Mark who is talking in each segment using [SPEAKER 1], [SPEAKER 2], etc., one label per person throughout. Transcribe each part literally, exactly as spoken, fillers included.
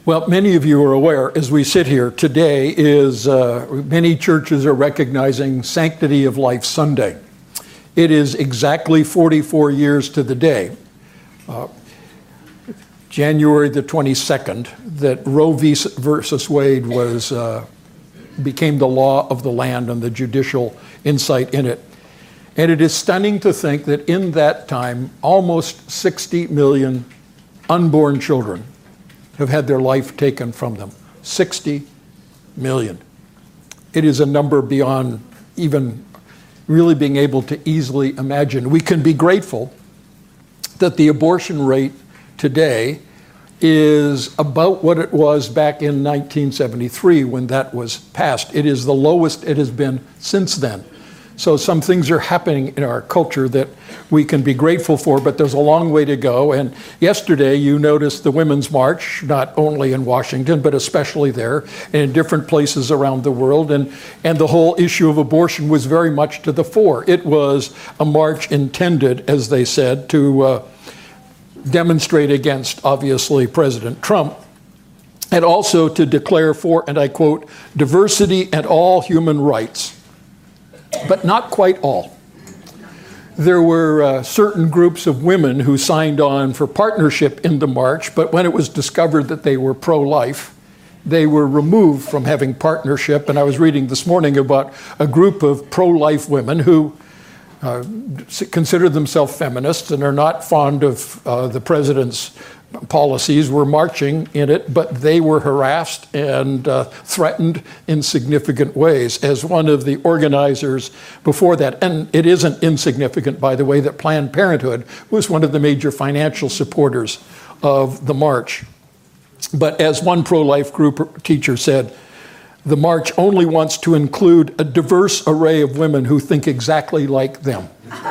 [SPEAKER 1] Well, many of you are aware, as we sit here today, is uh, many churches are recognizing Sanctity of Life Sunday. It is exactly forty-four years to the day, uh, January the twenty-second, that Roe v. versus Wade was uh, became the law of the land and the judicial insight in it. And it is stunning to think that in that time, almost sixty million unborn children have had their life taken from them. sixty million. It is a number beyond even really being able to easily imagine. We can be grateful that the abortion rate today is about what it was back in nineteen seventy-three when that was passed. It is the lowest it has been since then. So some things are happening in our culture that we can be grateful for, but there's a long way to go. And yesterday you noticed the Women's March, not only in Washington, but especially there and in different places around the world. And, and the whole issue of abortion was very much to the fore. It was a march intended, as they said, to uh, demonstrate against, obviously, President Trump, and also to declare for, and I quote, diversity and all human rights. But not quite all. There were uh, certain groups of women who signed on for partnership in the march, but when it was discovered that they were pro-life, they were removed from having partnership. And I was reading this morning about a group of pro-life women who uh, consider themselves feminists and are not fond of uh, the president's policies, were marching in it, but they were harassed and uh, threatened in significant ways. As one of the organizers before that, and it isn't insignificant, by the way, that Planned Parenthood was one of the major financial supporters of the march. But as one pro-life group teacher said, the march only wants to include a diverse array of women who think exactly like them.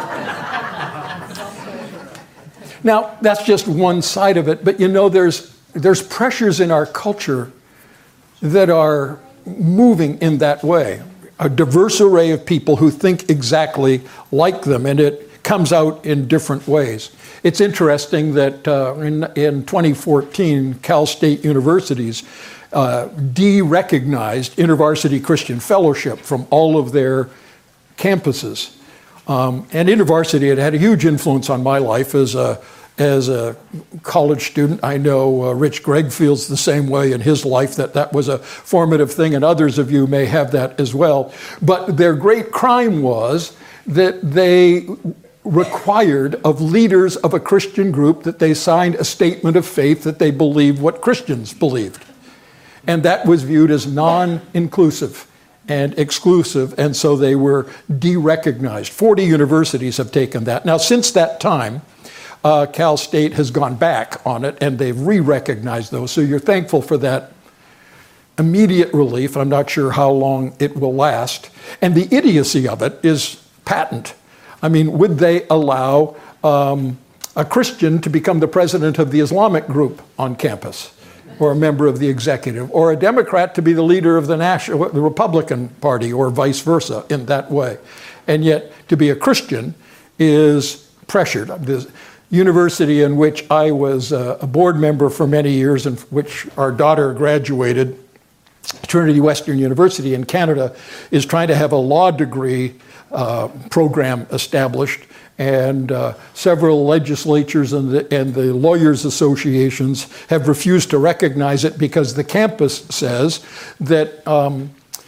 [SPEAKER 1] Now, that's just one side of it, but you know, there's there's pressures in our culture that are moving in that way. A diverse array of people who think exactly like them, and it comes out in different ways. It's interesting that uh, in, in twenty fourteen, Cal State Universities uh, de-recognized InterVarsity Christian Fellowship from all of their campuses. Um, and InterVarsity had had a huge influence on my life as a as a college student. I know uh, Rich Gregg feels the same way in his life, that that was a formative thing, and others of you may have that as well. But their great crime was that they required of leaders of a Christian group that they signed a statement of faith that they believed what Christians believed. And that was viewed as non-inclusive and exclusive, and so they were de-recognized. forty universities have taken that. Now, since that time, uh, Cal State has gone back on it, and they've re-recognized those. So you're thankful for that immediate relief. I'm not sure how long it will last. And the idiocy of it is patent. I mean, would they allow um, a Christian to become the president of the Islamic group on campus, or a member of the executive, or a Democrat to be the leader of the national, the Republican Party, or vice versa in that way? And yet, to be a Christian is pressured. The university in which I was a board member for many years, in which our daughter graduated, Trinity Western University in Canada, is trying to have a law degree uh, program established. And uh, several legislatures and the, and the lawyers' associations have refused to recognize it because the campus says that um,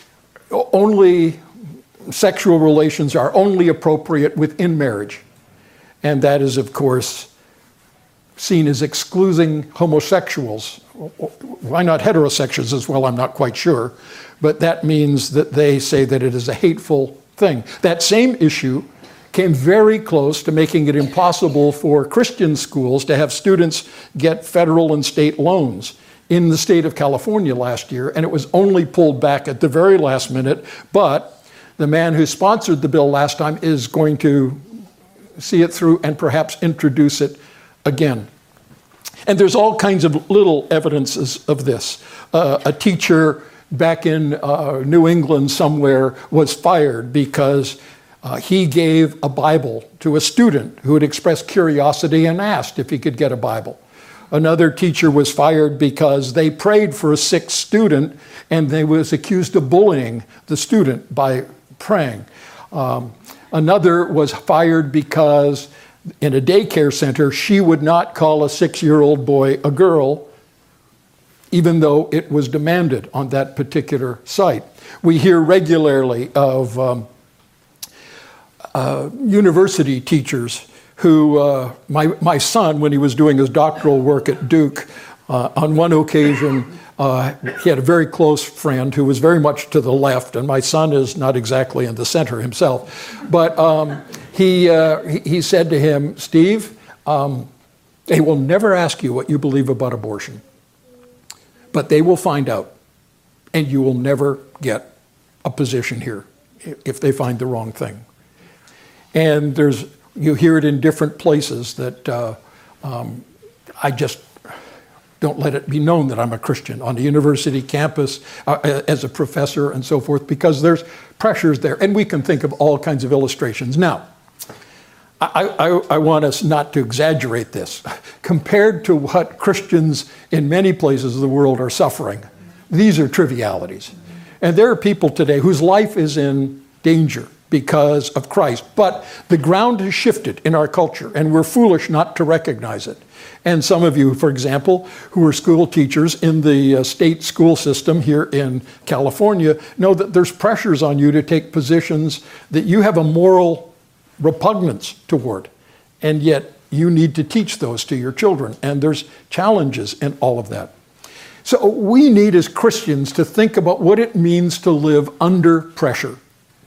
[SPEAKER 1] only sexual relations are only appropriate within marriage. And that is, of course, seen as excluding homosexuals. Why not heterosexuals as well? I'm not quite sure. But that means that they say that it is a hateful thing. That same issue came very close to making it impossible for Christian schools to have students get federal and state loans in the state of California last year, and it was only pulled back at the very last minute. But the man who sponsored the bill last time is going to see it through and perhaps introduce it again. And there's all kinds of little evidences of this. Uh, a teacher back in uh, New England somewhere was fired because Uh, he gave a Bible to a student who had expressed curiosity and asked if he could get a Bible. Another teacher was fired because they prayed for a sick student and they was accused of bullying the student by praying. Um, another was fired because in a daycare center, she would not call a six-year-old boy a girl, even though it was demanded on that particular site. We hear regularly of um, uh, university teachers who, uh, my, my son, when he was doing his doctoral work at Duke, uh, on one occasion, uh, he had a very close friend who was very much to the left, and my son is not exactly in the center himself. But um, he, uh, he, he said to him, Steve, um, they will never ask you what you believe about abortion, but they will find out, and you will never get a position here if they find the wrong thing. And there's you hear it in different places that uh, um, I just don't let it be known that I'm a Christian on the university campus uh, as a professor and so forth, because there's pressures there. And we can think of all kinds of illustrations. Now, I, I, I want us not to exaggerate this. Compared to what Christians in many places of the world are suffering, these are trivialities. And there are people today whose life is in danger because of Christ. But the ground has shifted in our culture, and we're foolish not to recognize it. And some of you, for example, who are school teachers in the uh, state school system here in California, know that there's pressures on you to take positions that you have a moral repugnance toward. And yet you need to teach those to your children. And there's challenges in all of that. So we need as Christians to think about what it means to live under pressure.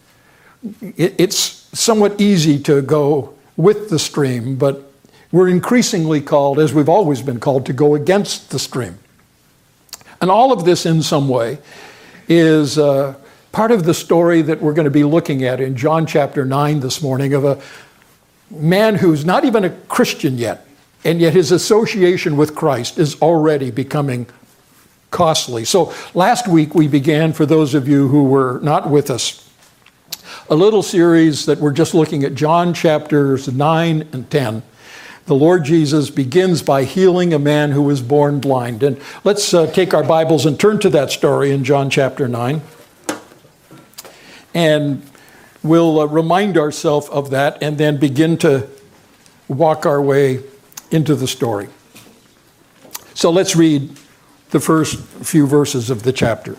[SPEAKER 1] It's somewhat easy to go with the stream, but we're increasingly called, as we've always been called, to go against the stream. And all of this in some way is uh, part of the story that we're going to be looking at in John chapter nine this morning of a man who's not even a Christian yet, and yet his association with Christ is already becoming costly. So last week we began, for those of you who were not with us, a little series that we're just looking at John chapters nine and ten. The Lord Jesus begins by healing a man who was born blind. And let's uh, take our Bibles and turn to that story in John chapter nine. And we'll uh, remind ourselves of that and then begin to walk our way into the story. So let's read the first few verses of the chapter.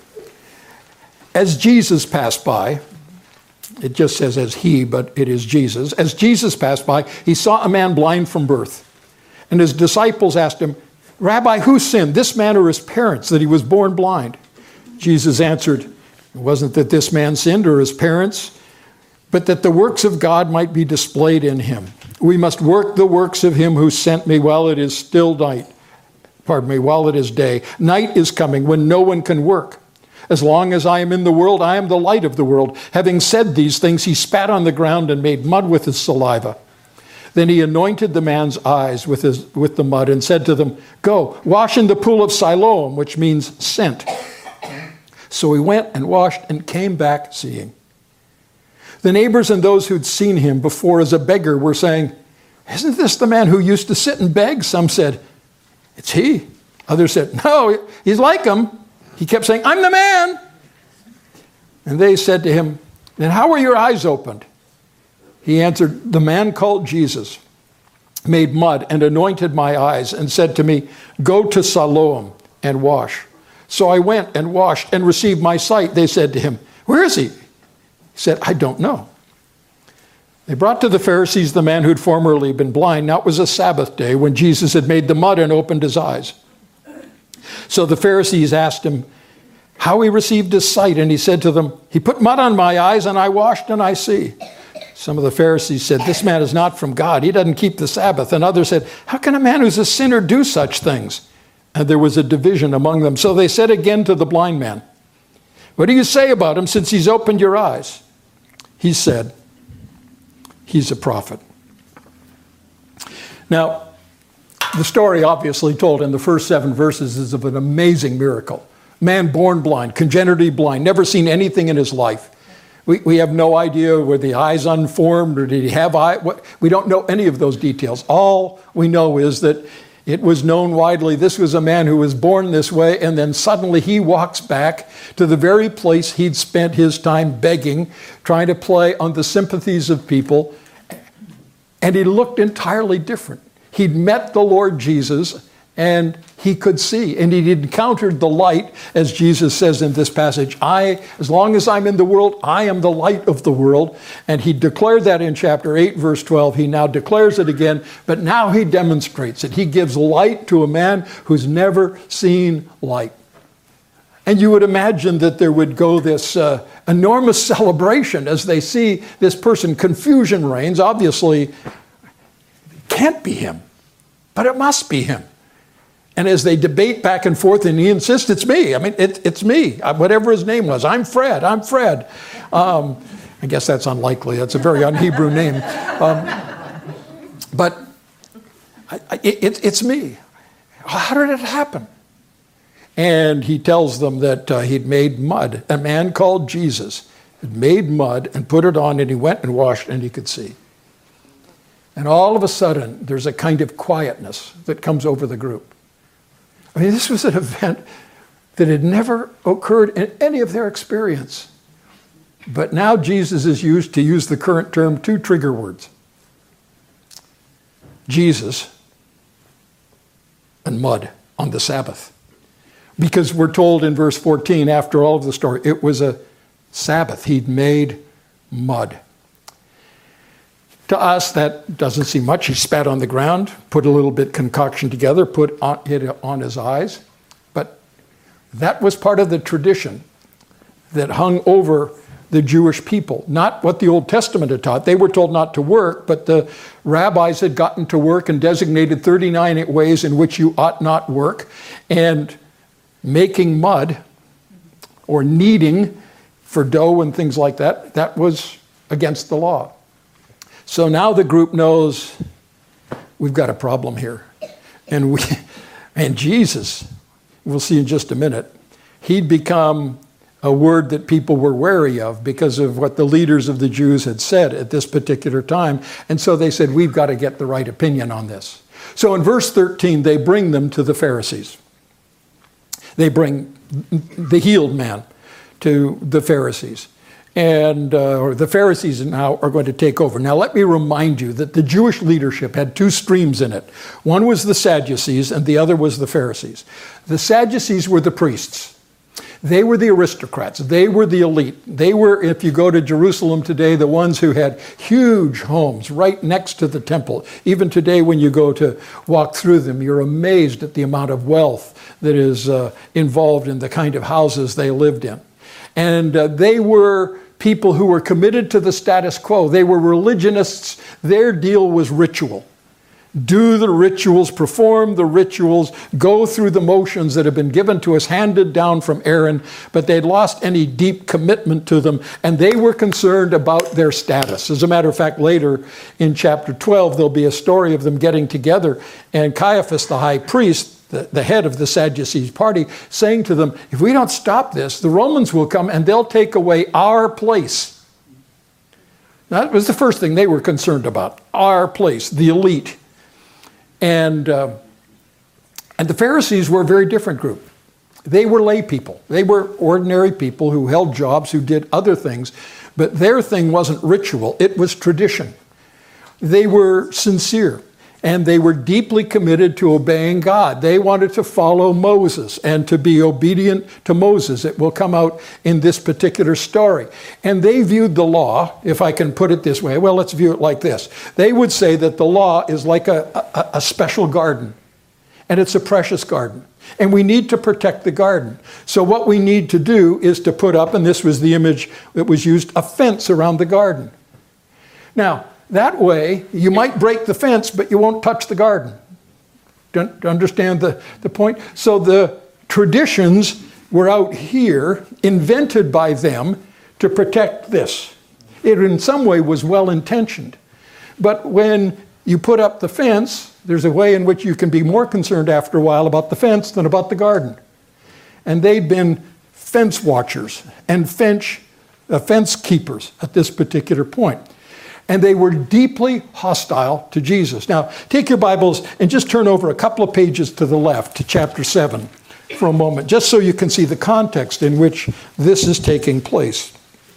[SPEAKER 1] As Jesus passed by, it just says as he, but it is Jesus. As Jesus passed by, he saw a man blind from birth. And his disciples asked him, Rabbi, who sinned, this man or his parents, that he was born blind? Jesus answered, it wasn't that this man sinned or his parents, but that the works of God might be displayed in him. We must work the works of him who sent me while it is still night. Pardon me, while it is day. Night is coming when no one can work. As long as I am in the world, I am the light of the world. Having said these things, he spat on the ground and made mud with his saliva. Then he anointed the man's eyes with, his, with the mud and said to them, go, wash in the pool of Siloam, which means sent. So he went and washed and came back seeing. The neighbors and those who'd seen him before as a beggar were saying, isn't this the man who used to sit and beg? Some said, it's he. Others said, no, he's like him. He kept saying, I'm the man. And they said to him, then how were your eyes opened? He answered, the man called Jesus made mud and anointed my eyes and said to me, go to Siloam and wash. So I went and washed and received my sight. They said to him, where is he? He said, I don't know. They brought to the Pharisees the man who'd formerly been blind. Now it was a Sabbath day when Jesus had made the mud and opened his eyes. So the Pharisees asked him how he received his sight, and he said to them, he put mud on my eyes, and I washed, and I see. Some of the Pharisees said, this man is not from God. He doesn't keep the Sabbath. And others said, how can a man who's a sinner do such things? And there was a division among them. So they said again to the blind man, what do you say about him since he's opened your eyes? He said, he's a prophet. Now, the story obviously told in the first seven verses is of an amazing miracle. Man born blind, congenitally blind, never seen anything in his life. We, we have no idea were the eyes unformed or did he have eye. What, we don't know any of those details. All we know is that It was known widely this was a man who was born this way, and then suddenly he walks back to the very place he'd spent his time begging, trying to play on the sympathies of people, and he looked entirely different. He'd met the Lord Jesus, and he could see, and he'd encountered the light, as Jesus says in this passage, I, as long as I'm in the world, I am the light of the world. And he declared that in chapter eight, verse twelve. He now declares it again, but now he demonstrates it. He gives light to a man who's never seen light. And you would imagine that there would go this uh, enormous celebration as they see this person. Confusion reigns. Obviously, it can't be him, but it must be him. And as they debate back and forth, and he insists, it's me. I mean, it, it's me, whatever his name was. I'm Fred, I'm Fred. Um, I guess that's unlikely. That's a very un-Hebrew name. Um, but I, I, it, it's me. How did it happen? And he tells them that uh, he'd made mud. A man called Jesus had made mud and put it on, and he went and washed, and he could see. And all of a sudden, there's a kind of quietness that comes over the group. I mean, this was an event that had never occurred in any of their experience. But now Jesus is used, to use the current term, two trigger words. Jesus and mud on the Sabbath. Because we're told in verse fourteen, after all of the story, it was a Sabbath. He'd made mud. To us, that doesn't seem much. He spat on the ground, put a little bit concoction together, put it on his eyes. But that was part of the tradition that hung over the Jewish people. Not what the Old Testament had taught. They were told not to work, but the rabbis had gotten to work and designated thirty-nine ways in which you ought not work. And making mud or kneading for dough and things like that, that was against the law. So now the group knows we've got a problem here. And we, and Jesus, we'll see in just a minute, he'd become a word that people were wary of because of what the leaders of the Jews had said at this particular time. And so they said, we've got to get the right opinion on this. So in verse thirteen, they bring them to the Pharisees. They bring the healed man to the Pharisees. And uh, or the Pharisees now are going to take over. Now let me remind you that the Jewish leadership had two streams in it. One was the Sadducees and the other was the Pharisees. The Sadducees were the priests. They were the aristocrats. They were the elite. They were, if you go to Jerusalem today, the ones who had huge homes right next to the temple. Even today when you go to walk through them, you're amazed at the amount of wealth that is uh, involved in the kind of houses they lived in. And uh, they were people who were committed to the status quo. They were religionists. Their deal was ritual. Do the rituals, perform the rituals, go through the motions that have been given to us, handed down from Aaron, but they'd lost any deep commitment to them, and they were concerned about their status. As a matter of fact, later in chapter twelve, there'll be a story of them getting together, and Caiaphas, the high priest, The, the head of the Sadducees party, saying to them, if we don't stop this, the Romans will come and they'll take away our place. That was the first thing they were concerned about, our place, the elite. And, uh, and the Pharisees were a very different group. They were lay people. They were ordinary people who held jobs, who did other things, but their thing wasn't ritual, it was tradition. They were sincere. And they were deeply committed to obeying God. They wanted to follow Moses and to be obedient to Moses. It will come out in this particular story. And they viewed the law, if I can put it this way, well, let's view it like this. They would say that the law is like a, a, a special garden, and it's a precious garden. And we need to protect the garden. So what we need to do is to put up, and this was the image that was used, a fence around the garden. Now, that way, you might break the fence, but you won't touch the garden. Do you understand the, the point? So the traditions were out here, invented by them to protect this. It in some way was well-intentioned. But when you put up the fence, there's a way in which you can be more concerned after a while about the fence than about the garden. And they'd been fence watchers and fence, uh, fence keepers at this particular point. And they were deeply hostile to Jesus. Now, take your Bibles and just turn over a couple of pages to the left to chapter seven for a moment, just so you can see the context in which this is taking place.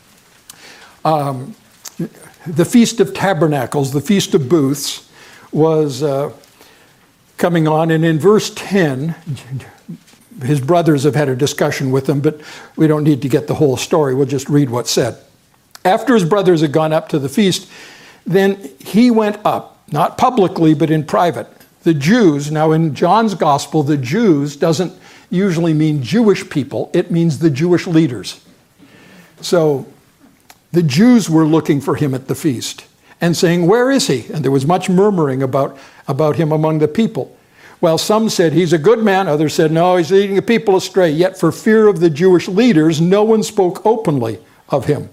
[SPEAKER 1] Um, the Feast of Tabernacles, the Feast of Booths, was uh, coming on, and in verse ten, his brothers have had a discussion with him, but we don't need to get the whole story. We'll just read what's said. After his brothers had gone up to the feast, then he went up, not publicly, but in private. The Jews, now in John's gospel, the Jews doesn't usually mean Jewish people, it means the Jewish leaders. So the Jews were looking for him at the feast and saying, "Where is he?" And there was much murmuring about, about him among the people. Well, some said, "He's a good man." Others said, "No, he's leading the people astray." Yet for fear of the Jewish leaders, no one spoke openly of him.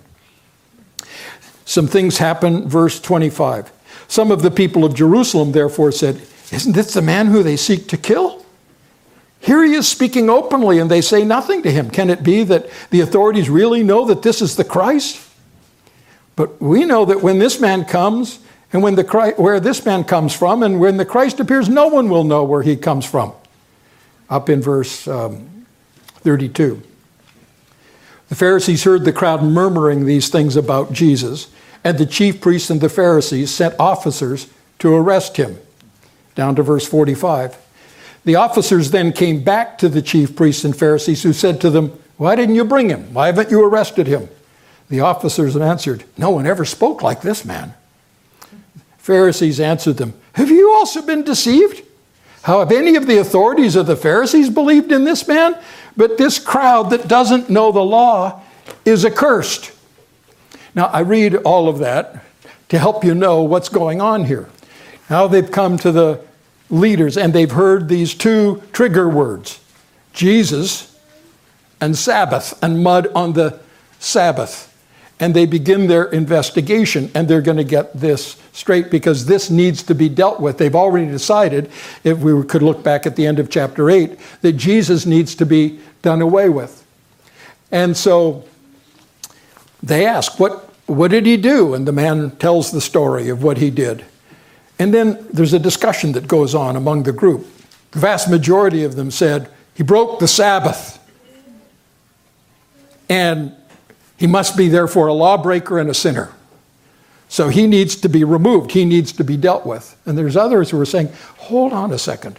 [SPEAKER 1] Some things happen, verse twenty-five. Some of the people of Jerusalem therefore said, "Isn't this the man who they seek to kill? Here he is speaking openly, and they say nothing to him. Can it be that the authorities really know that this is the Christ? But we know that when this man comes, and when the Christ, where this man comes from, and when the Christ appears, no one will know where he comes from." Up in verse um, thirty-two. The Pharisees heard the crowd murmuring these things about Jesus, and the chief priests and the Pharisees sent officers to arrest him. Down to verse forty-five. The officers then came back to the chief priests and Pharisees, who said to them, "Why didn't you bring him? Why haven't you arrested him?" The officers answered, "No one ever spoke like this man." Pharisees answered them, "Have you also been deceived? How have any of the authorities of the Pharisees believed in this man? But this crowd that doesn't know the law is accursed." Now, I read all of that to help you know what's going on here. Now they've come to the leaders and they've heard these two trigger words, Jesus and Sabbath, and mud on the Sabbath. And they begin their investigation, and they're going to get this straight because this needs to be dealt with. They've already decided, if we could look back at the end of chapter eight, that Jesus needs to be done away with. And so they ask, what, what did he do? And the man tells the story of what he did. And then there's a discussion that goes on among the group. The vast majority of them said, he broke the Sabbath. And he must be therefore a lawbreaker and a sinner. So he needs to be removed. He needs to be dealt with. And there's others who are saying, hold on a second.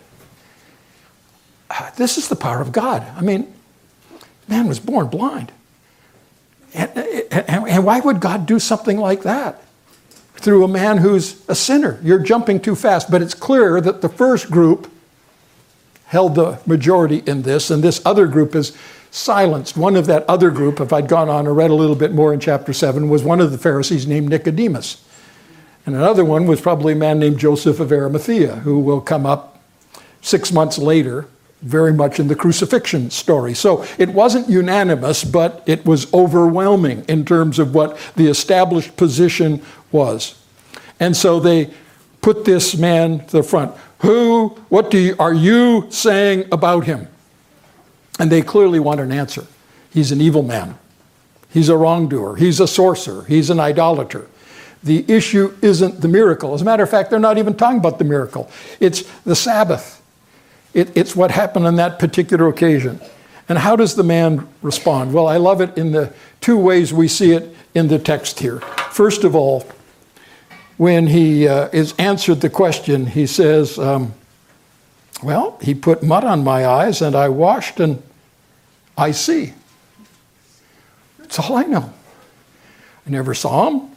[SPEAKER 1] This is the power of God. I mean, man was born blind. And, and, and why would God do something like that through a man who's a sinner? You're jumping too fast. But it's clear that the first group held the majority in this, and this other group is silenced. One of that other group, if I'd gone on and read a little bit more in chapter seven, was one of the Pharisees named Nicodemus. And another one was probably a man named Joseph of Arimathea, who will come up six months later, very much in the crucifixion story. So it wasn't unanimous, but it was overwhelming in terms of what the established position was. And so they put this man to the front. Who, what do you, are you saying about him? And they clearly want an answer. He's an evil man. He's a wrongdoer. He's a sorcerer. He's an idolater. The issue isn't the miracle. As a matter of fact, they're not even talking about the miracle. It's the Sabbath. It, it's what happened on that particular occasion. And how does the man respond? Well, I love it in the two ways we see it in the text here. First of all, when he uh, is answered the question, he says, um, well, he put mud on my eyes and I washed and I see. That's all I know. I never saw him.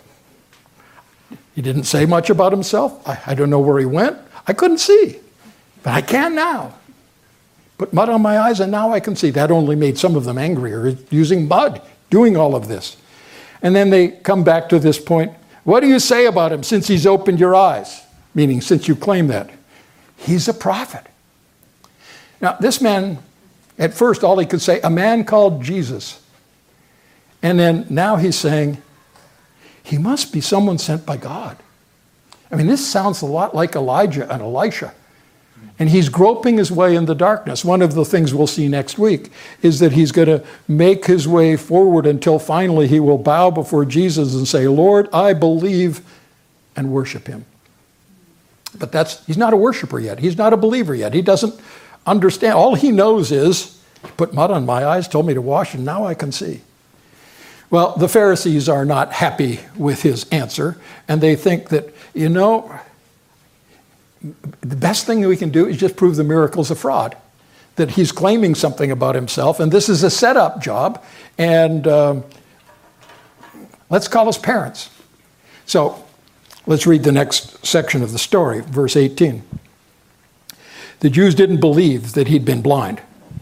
[SPEAKER 1] He didn't say much about himself. I, I don't know where he went. I couldn't see, but I can now. Put mud on my eyes and now I can see. That only made some of them angrier, using mud, doing all of this. And then they come back to this point. What do you say about him since he's opened your eyes? Meaning, since you claim that. He's a prophet. Now, this man, at first, all he could say, a man called Jesus. And then now he's saying, he must be someone sent by God. I mean, this sounds a lot like Elijah and Elisha. And he's groping his way in the darkness. One of the things we'll see next week is that he's going to make his way forward until finally he will bow before Jesus and say, Lord, I believe, and worship him. But that's, he's not a worshiper yet. He's not a believer yet. He doesn't understand. All he knows is, he put mud on my eyes, told me to wash, and now I can see. Well, the Pharisees are not happy with his answer, and they think that, you know, the best thing we can do is just prove the miracle's a fraud, that he's claiming something about himself, and this is a setup job, and um, let's call his parents. So let's read the next section of the story, verse eighteen. The Jews didn't believe that he'd been blind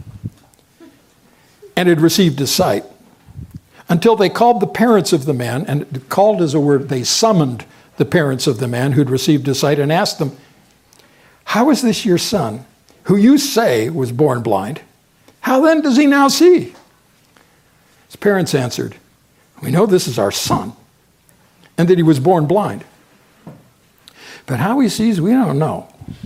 [SPEAKER 1] and had received his sight until they called the parents of the man, and called is a word, they summoned the parents of the man who'd received his sight and asked them, how is this your son, who you say was born blind? How then does he now see? His parents answered, we know this is our son, and that he was born blind. But how he sees, we don't know.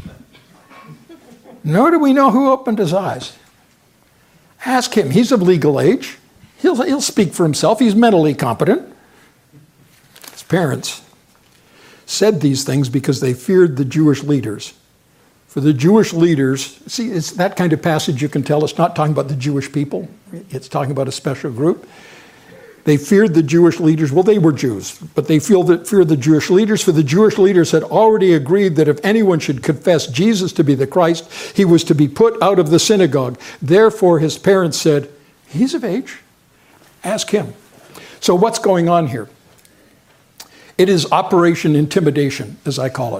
[SPEAKER 1] Nor do we know who opened his eyes. Ask him. He's of legal age. He'll, he'll speak for himself. He's mentally competent. His parents said these things because they feared the Jewish leaders. For the Jewish leaders, see, it's that kind of passage you can tell it's not talking about the Jewish people. It's talking about a special group. They feared the Jewish leaders. Well, they were Jews, but they feel that feared the Jewish leaders, for the Jewish leaders had already agreed that if anyone should confess Jesus to be the Christ, he was to be put out of the synagogue. Therefore, his parents said, he's of age. Ask him. So what's going on here? It is Operation Intimidation, as I call it.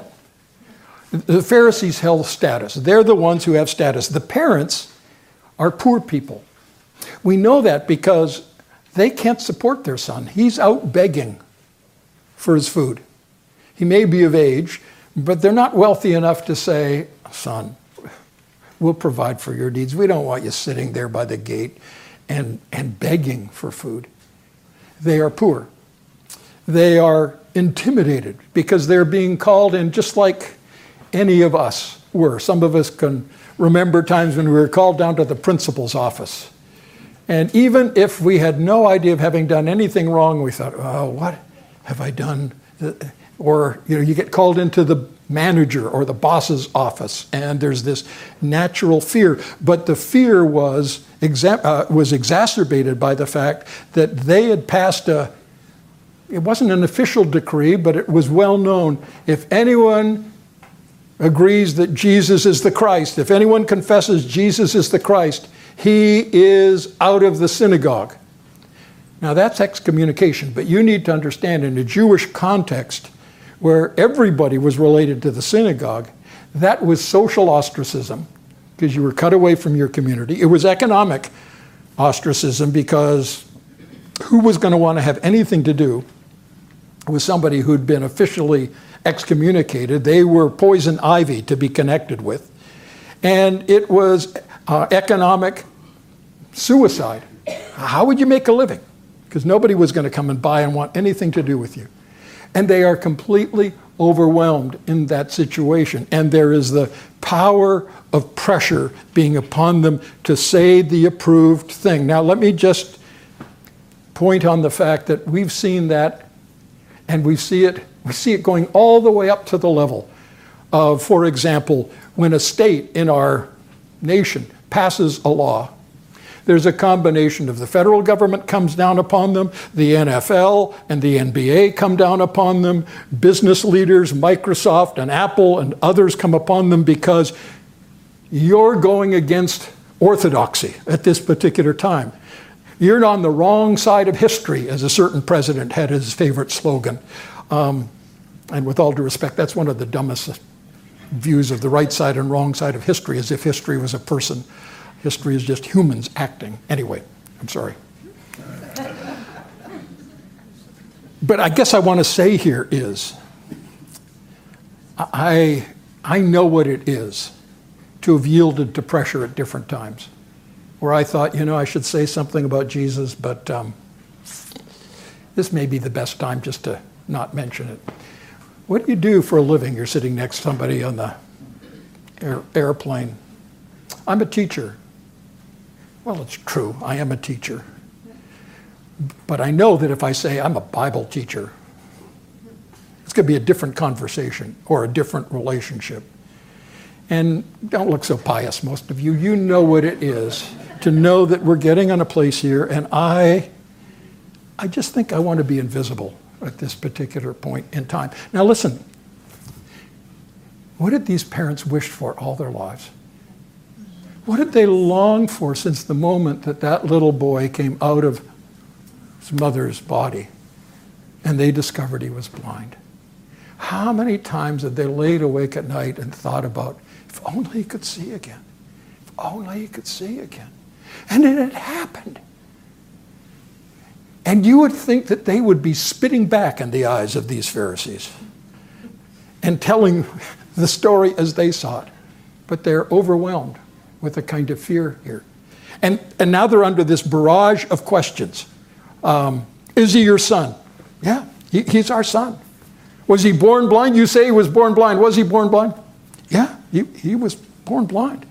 [SPEAKER 1] The Pharisees held status. They're the ones who have status. The parents are poor people. We know that because they can't support their son. He's out begging for his food. He may be of age, but they're not wealthy enough to say, son, we'll provide for your needs. We don't want you sitting there by the gate and, and begging for food. They are poor. They are intimidated because they're being called in just like any of us were. Some of us can remember times when we were called down to the principal's office. And even if we had no idea of having done anything wrong, we thought, oh, what have I done? Or, you know, you get called into the manager or the boss's office, and there's this natural fear. But the fear was, exa- uh, was exacerbated by the fact that they had passed a, it wasn't an official decree, but it was well known. If anyone agrees that Jesus is the Christ, if anyone confesses Jesus is the Christ, he is out of the synagogue. Now that's excommunication, but you need to understand in a Jewish context where everybody was related to the synagogue, that was social ostracism because you were cut away from your community. It was economic ostracism because who was going to want to have anything to do with somebody who'd been officially excommunicated? They were poison ivy to be connected with. And it was uh, economic suicide. How would you make a living? Because nobody was going to come and buy and want anything to do with you. And they are completely overwhelmed in that situation. And there is the power of pressure being upon them to say the approved thing. Now, let me just point on the fact that we've seen that, and we see it We see it going all the way up to the level of, for example, when a state in our nation passes a law, there's a combination of the federal government comes down upon them, the N F L and the N B A come down upon them, business leaders, Microsoft and Apple and others come upon them because you're going against orthodoxy at this particular time. You're on the wrong side of history, as a certain president had his favorite slogan. Um, and with all due respect, that's one of the dumbest views of the right side and wrong side of history, as if history was a person. History is just humans acting. Anyway, I'm sorry. But I guess I want to say here is, I, I know what it is to have yielded to pressure at different times, where I thought, you know, I should say something about Jesus, but um, this may be the best time just to not mention it. What do you do for a living? You're sitting next to somebody on the air, airplane. I'm a teacher. Well, it's true, I am a teacher. But I know that if I say I'm a Bible teacher, it's going to be a different conversation or a different relationship. And don't look so pious, most of you. You know what it is to know that we're getting on a place here, and I, I just think I want to be invisible at this particular point in time. Now listen, what did these parents wish for all their lives? What did they long for since the moment that that little boy came out of his mother's body and they discovered he was blind? How many times had they laid awake at night and thought about, if only he could see again, if only he could see again. And it had happened. And you would think that they would be spitting back in the eyes of these Pharisees and telling the story as they saw it. But they're overwhelmed with a kind of fear here. And, and now they're under this barrage of questions. Um, is he your son? Yeah, he, he's our son. Was he born blind? You say he was born blind. Was he born blind? Yeah, he, he was born blind.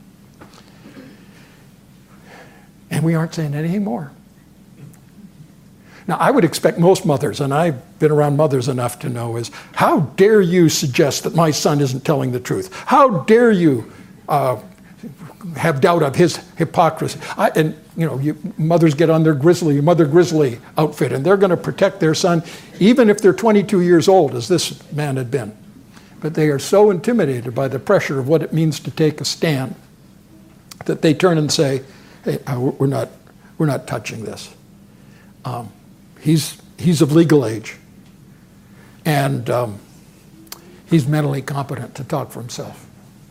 [SPEAKER 1] And we aren't saying anything more. Now, I would expect most mothers, and I've been around mothers enough to know, is how dare you suggest that my son isn't telling the truth? How dare you uh, have doubt of his hypocrisy? I, and, you know, you, mothers get on their grizzly, mother grizzly outfit, and they're going to protect their son, even if they're twenty-two years old, as this man had been. But they are so intimidated by the pressure of what it means to take a stand that they turn and say, hey, we're not, we're not touching this. Um, he's, he's of legal age, and um, he's mentally competent to talk for himself.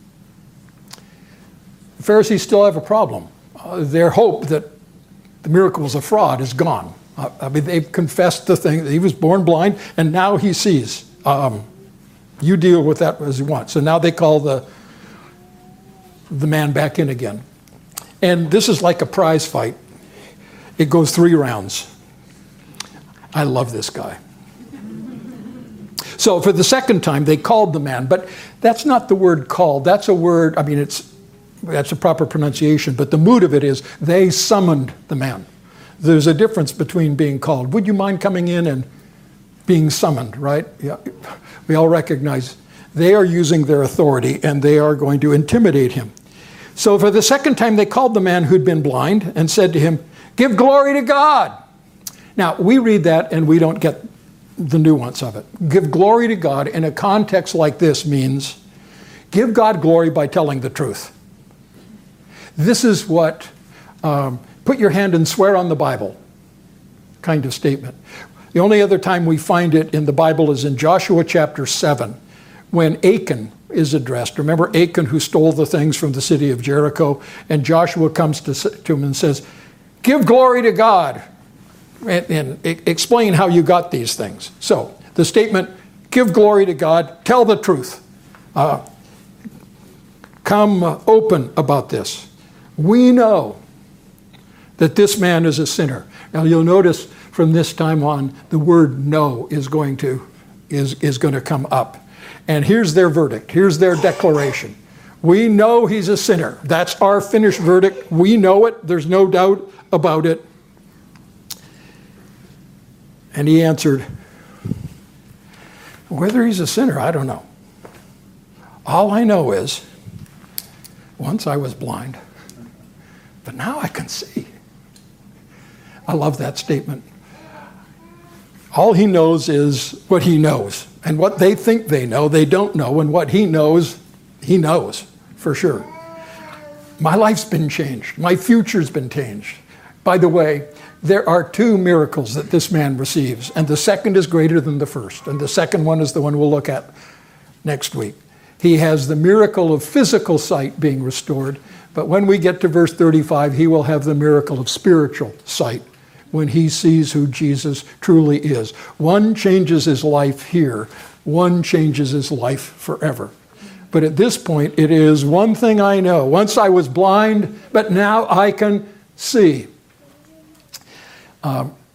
[SPEAKER 1] The Pharisees still have a problem. Uh, their hope that the miracle was a fraud is gone. Uh, I mean, they've confessed the thing. He was born blind, and now he sees. Um, you deal with that as you want. So now they call the, the man back in again. And this is like a prize fight. It goes three rounds. I love this guy. So for the second time, they called the man. But that's not the word called. That's a word, I mean, it's that's a proper pronunciation. But the mood of it is they summoned the man. There's a difference between being called. Would you mind coming in and being summoned, right? Yeah. We all recognize they are using their authority and they are going to intimidate him. So for the second time, they called the man who'd been blind and said to him, give glory to God. Now, we read that and we don't get the nuance of it. Give glory to God in a context like this means give God glory by telling the truth. This is what um, put your hand and swear on the Bible kind of statement. The only other time we find it in the Bible is in Joshua chapter seven, when Achan is addressed. Remember Achan who stole the things from the city of Jericho, and Joshua comes to, to him and says, give glory to God, and, and explain how you got these things. So the statement, give glory to God, tell the truth. Uh, come uh, open about this. We know that this man is a sinner. Now you'll notice from this time on, the word know is going to, is, is going to come up. And here's their verdict. Here's their declaration. We know he's a sinner. That's our finished verdict. We know it. There's no doubt about it. And he answered, whether he's a sinner, I don't know. All I know is, once I was blind, but now I can see. I love that statement. All he knows is what he knows. And what they think they know, they don't know. And what he knows, he knows, for sure. My life's been changed. My future's been changed. By the way, there are two miracles that this man receives. And the second is greater than the first. And the second one is the one we'll look at next week. He has the miracle of physical sight being restored. But when we get to verse thirty-five, he will have the miracle of spiritual sight when he sees who Jesus truly is. One changes his life here. One changes his life forever. But at this point, it is one thing I know. Once I was blind, but now I can see. Um,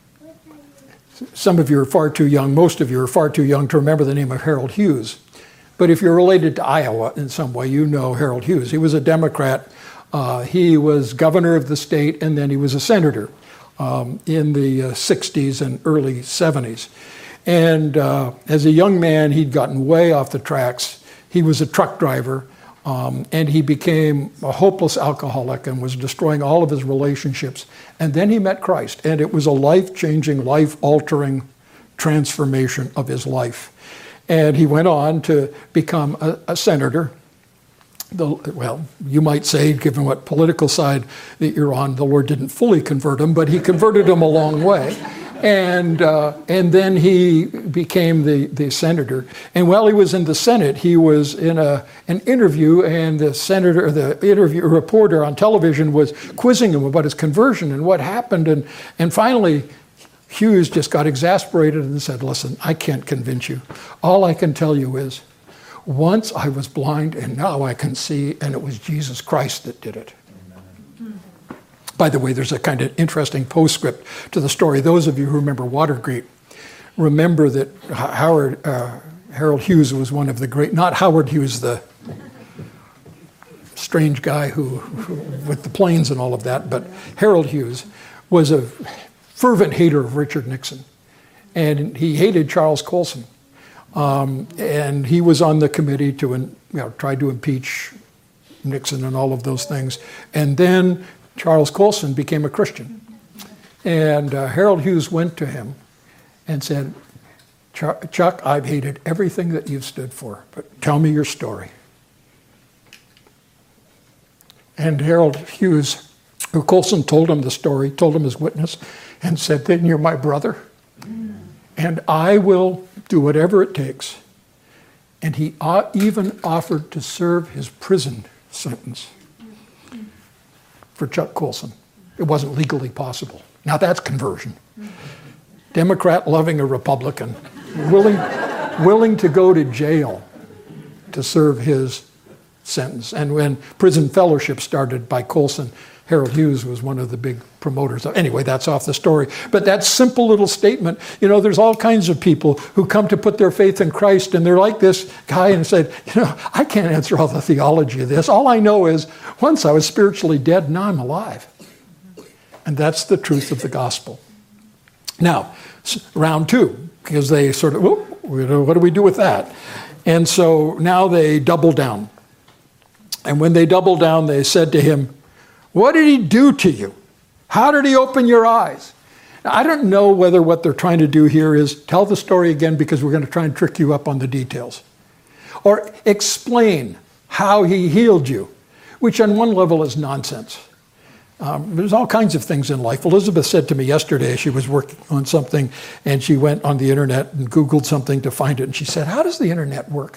[SPEAKER 1] some of you are far too young, most of you are far too young to remember the name of Harold Hughes. But if you're related to Iowa in some way, you know Harold Hughes. He was a Democrat. Uh, he was governor of the state, and then he was a senator um, in the uh, sixties and early seventies. And uh, as a young man, he'd gotten way off the tracks. He was a truck driver, um, and he became a hopeless alcoholic and was destroying all of his relationships. And then he met Christ, and it was a life-changing, life-altering transformation of his life. And he went on to become a, a senator. The, well, you might say, given what political side that you're on, the Lord didn't fully convert him, but he converted him a long way. And uh, and then he became the, the senator. And while he was in the Senate, he was in a an interview, and the senator, the interview reporter on television was quizzing him about his conversion and what happened. And and finally, Hughes just got exasperated and said, "Listen, I can't convince you. All I can tell you is, once I was blind and now I can see, and it was Jesus Christ that did it." Amen. By the way, there's a kind of interesting postscript to the story. Those of you who remember Watergate, remember that Howard, uh, Harold Hughes was one of the great, not Howard Hughes, the strange guy who, who with the planes and all of that, but Harold Hughes was a fervent hater of Richard Nixon. And he hated Charles Colson. Um, and he was on the committee to, you know, try to impeach Nixon and all of those things. And then Charles Colson became a Christian. And uh, Harold Hughes went to him and said, "Chuck, I've hated everything that you've stood for, but tell me your story." And Harold Hughes, who Colson told him the story, told him his witness, and said, "Then you're my brother, and I will do whatever it takes." And he even offered to serve his prison sentence for Chuck Colson. It wasn't legally possible. Now that's conversion. Democrat loving a Republican, willing, willing to go to jail to serve his sentence. And when prison fellowship started by Colson, Harold Hughes was one of the big promoters. Anyway, that's off the story. But that simple little statement, you know, there's all kinds of people who come to put their faith in Christ, and they're like this guy and said, you know, I can't answer all the theology of this. All I know is once I was spiritually dead, now I'm alive. And that's the truth of the gospel. Now, round two, because they sort of, whoop, what do we do with that? And so now they double down. And when they double down, they said to him, "What did he do to you? How did he open your eyes?" Now, I don't know whether what they're trying to do here is tell the story again because we're going to try and trick you up on the details. Or explain how he healed you, which on one level is nonsense. Um, there's all kinds of things in life. Elizabeth said to me yesterday, she was working on something, and she went on the internet and Googled something to find it, and she said, "How does the internet work?"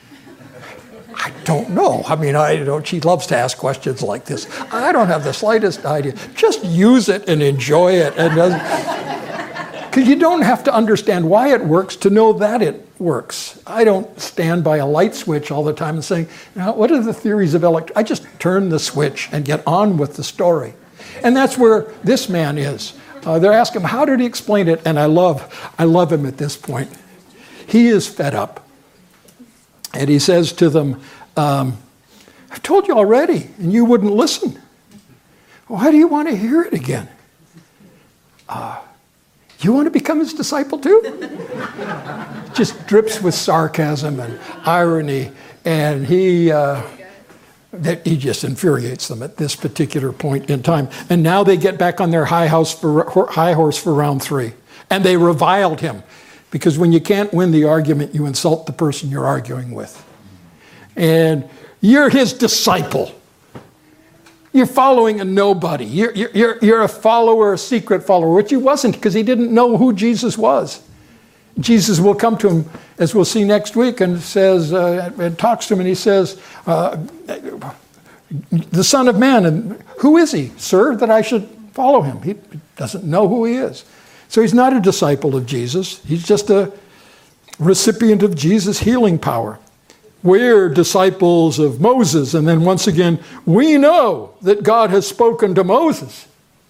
[SPEAKER 1] I don't know. I mean, I don't. She loves to ask questions like this. I don't have the slightest idea. Just use it and enjoy it, and because you don't have to understand why it works to know that it works. I don't stand by a light switch all the time and saying, now, "What are the theories of electricity?" I just turn the switch and get on with the story, and that's where this man is. Uh, they're asking him, "How did he explain it?" And I love, I love him at this point. He is fed up. And he says to them, um, "I've told you already, and you wouldn't listen. Why do you want to hear it again? Uh, you want to become his disciple too?" Just drips with sarcasm and irony, and he uh, that he just infuriates them at this particular point in time. And now they get back on their high house for high horse for round three, and they reviled him. Because when you can't win the argument, you insult the person you're arguing with. And you're his disciple. You're following a nobody. You're, you're, you're a follower, a secret follower, which he wasn't because he didn't know who Jesus was. Jesus will come to him, as we'll see next week, and says, uh, and talks to him, and he says, uh, "The Son of Man, and who is he, sir, that I should follow him?" He doesn't know who he is. So he's not a disciple of Jesus. He's just a recipient of Jesus' healing power. We're disciples of Moses. And then once again, we know that God has spoken to Moses.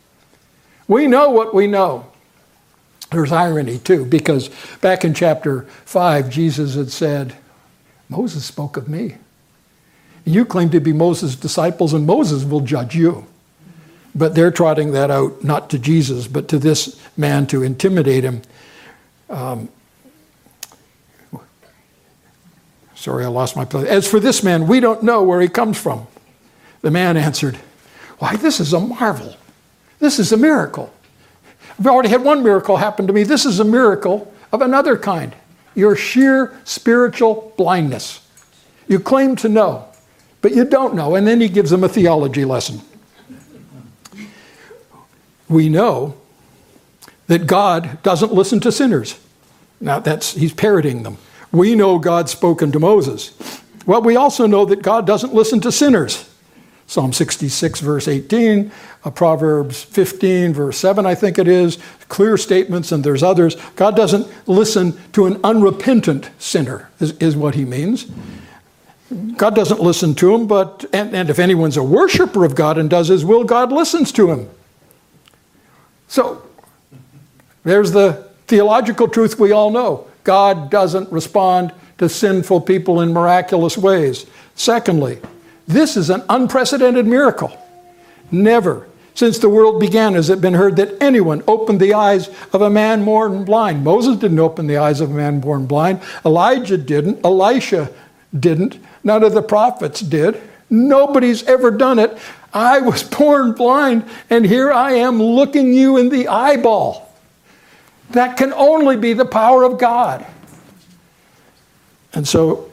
[SPEAKER 1] We know what we know. There's irony too, because back in chapter five, Jesus had said, Moses spoke of me. You claim to be Moses' disciples, and Moses will judge you. But they're trotting that out, not to Jesus, but to this man to intimidate him. Um, sorry, I lost my place. As for this man, we don't know where he comes from. The man answered, why, this is a marvel. This is a miracle. I've already had one miracle happen to me. This is a miracle of another kind. Your sheer spiritual blindness. You claim to know, but you don't know. And then he gives them a theology lesson. We know that God doesn't listen to sinners. Now that's, he's parroting them. We know God's spoken to Moses. Well, we also know that God doesn't listen to sinners. Psalm sixty-six, verse eighteen, uh, Proverbs fifteen, verse seven, I think it is, clear statements, and there's others. God doesn't listen to an unrepentant sinner, is, is what he means. God doesn't listen to him, but, and, and if anyone's a worshiper of God and does his will, God listens to him. So, there's the theological truth we all know. God doesn't respond to sinful people in miraculous ways. Secondly, this is an unprecedented miracle. Never, since the world began, has it been heard that anyone opened the eyes of a man born blind. Moses didn't open the eyes of a man born blind. Elijah didn't. Elisha didn't. None of the prophets did. Nobody's ever done it. I was born blind, and here I am looking you in the eyeball. That can only be the power of God. And so,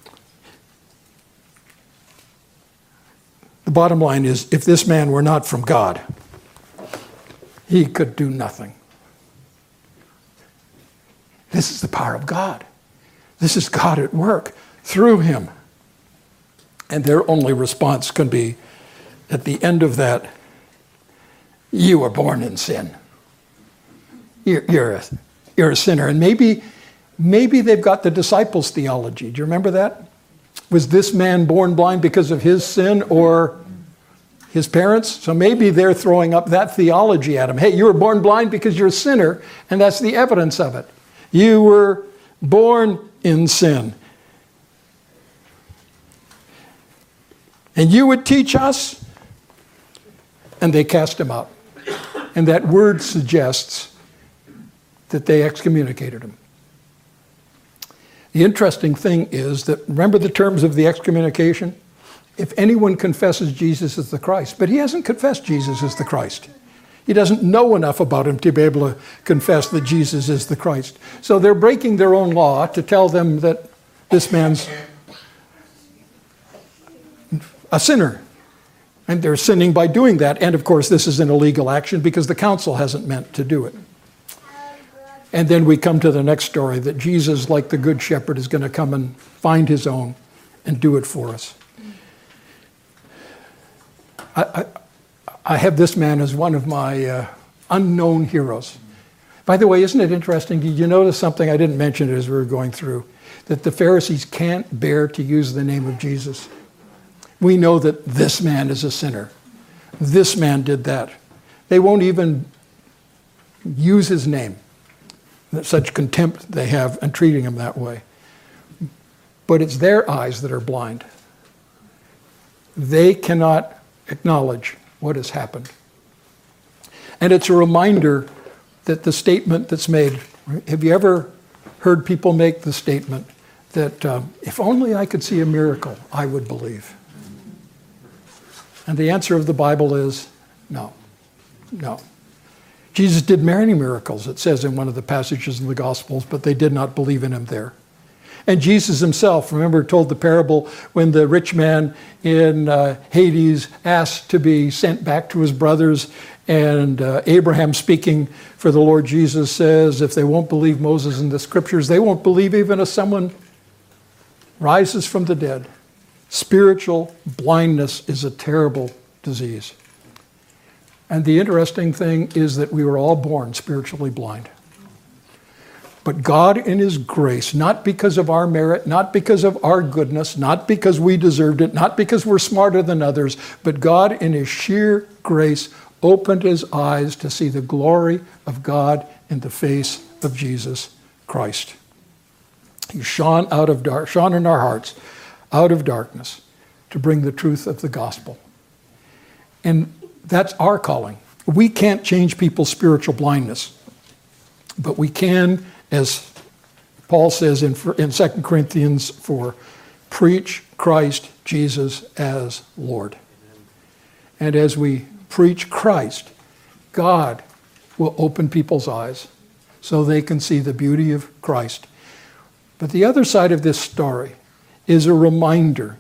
[SPEAKER 1] the bottom line is, if this man were not from God, he could do nothing. This is the power of God. This is God at work through him. And their only response can be, at the end of that, you were born in sin. You're, you're, a, you're a sinner. And maybe, maybe they've got the disciples' theology. Do you remember that? Was this man born blind because of his sin or his parents? So maybe they're throwing up that theology at him. Hey, you were born blind because you're a sinner, and that's the evidence of it. You were born in sin. And you would teach us? And they cast him out. And that word suggests that they excommunicated him. The interesting thing is that, remember the terms of the excommunication? If anyone confesses Jesus as the Christ, but he hasn't confessed Jesus as the Christ. He doesn't know enough about him to be able to confess that Jesus is the Christ. So they're breaking their own law to tell them that this man's a sinner. And they're sinning by doing that. And of course, this is an illegal action because the council hasn't meant to do it. And then we come to the next story, that Jesus, like the Good Shepherd, is going to come and find his own and do it for us. I, I, I have this man as one of my uh, unknown heroes. By the way, isn't it interesting? Did you notice something? I didn't mention it as we were going through, that the Pharisees can't bear to use the name of Jesus. We know that this man is a sinner. This man did that. They won't even use his name. Such contempt they have in treating him that way. But it's their eyes that are blind. They cannot acknowledge what has happened. And it's a reminder that the statement that's made, have you ever heard people make the statement that um, if only I could see a miracle, I would believe? And the answer of the Bible is no, no. Jesus did many miracles, it says in one of the passages in the Gospels, but they did not believe in him there. And Jesus himself, remember, told the parable when the rich man in uh, Hades asked to be sent back to his brothers, and uh, Abraham, speaking for the Lord Jesus, says, if they won't believe Moses in the scriptures, they won't believe even if someone rises from the dead. Spiritual blindness is a terrible disease. And the interesting thing is that we were all born spiritually blind. But God in his grace, not because of our merit, not because of our goodness, not because we deserved it, not because we're smarter than others, but God in his sheer grace opened his eyes to see the glory of God in the face of Jesus Christ. He shone out of dark, shone in our hearts, out of darkness, to bring the truth of the gospel. And that's our calling. We can't change people's spiritual blindness, but we can, as Paul says in, in Second Corinthians four, preach Christ Jesus as Lord. And as we preach Christ, God will open people's eyes so they can see the beauty of Christ. But the other side of this story is a reminder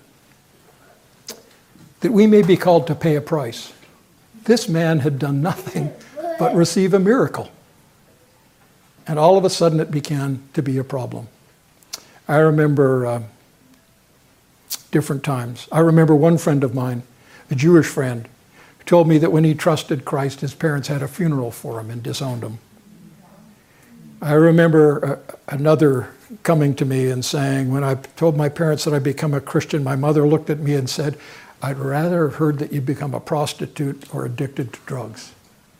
[SPEAKER 1] that we may be called to pay a price. This man had done nothing but receive a miracle. And all of a sudden it began to be a problem. I remember uh, different times. I remember one friend of mine, a Jewish friend, who told me that when he trusted Christ, his parents had a funeral for him and disowned him. I remember uh, another coming to me and saying, when I told my parents that I'd become a Christian, my mother looked at me and said, I'd rather have heard that you'd become a prostitute or addicted to drugs.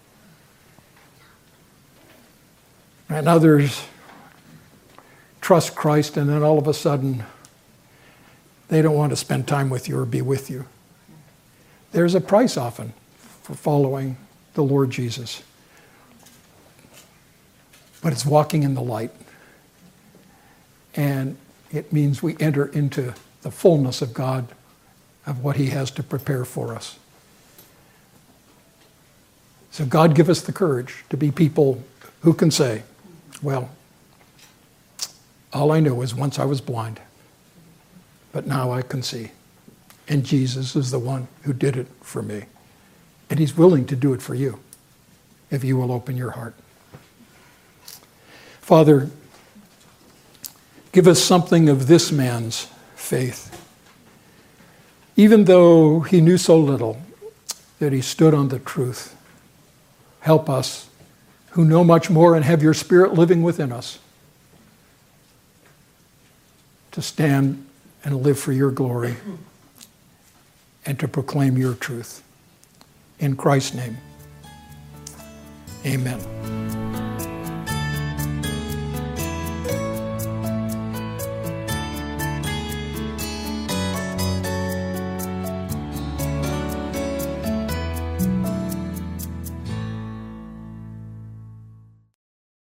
[SPEAKER 1] And others trust Christ, and then all of a sudden, they don't want to spend time with you or be with you. There's a price often for following the Lord Jesus. But it's walking in the light. And it means we enter into the fullness of God, of what he has to prepare for us. So God give us the courage to be people who can say, well, all I know is once I was blind, but now I can see. And Jesus is the one who did it for me. And he's willing to do it for you if you will open your heart. Father, give us something of this man's faith. Even though he knew so little, that he stood on the truth. Help us who know much more and have your Spirit living within us to stand and live for your glory and to proclaim your truth. In Christ's name, amen.